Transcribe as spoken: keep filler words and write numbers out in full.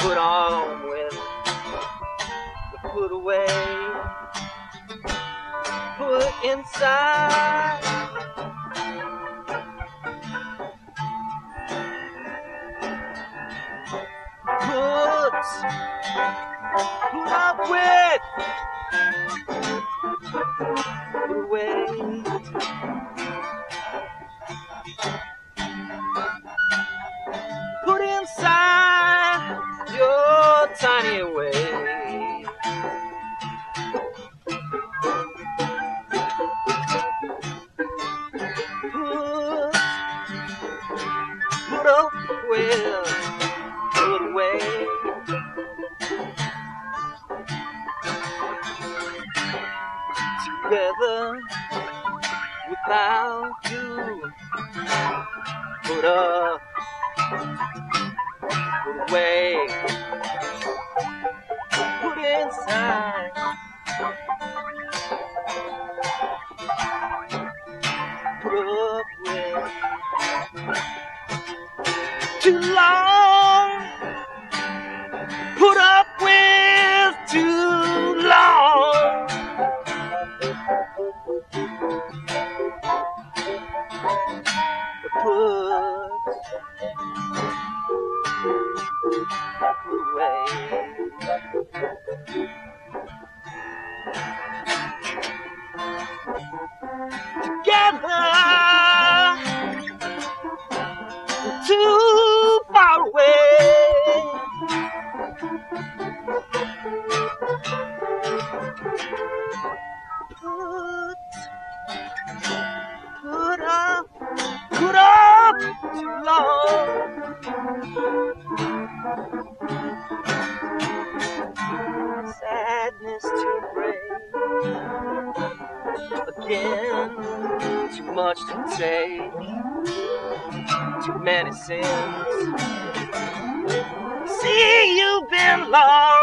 put on with, put away, put inside. Put, put up with, put away. Put inside your tiny way. Put, put up with, put away. Together without you. Put up, put away, put inside. Put up with too long. Put up with too long. Put, put away. Together, too far away. Put, put up, put up too long. Sadness to break. Again, too much to take. Too many sins. See, you've been lost.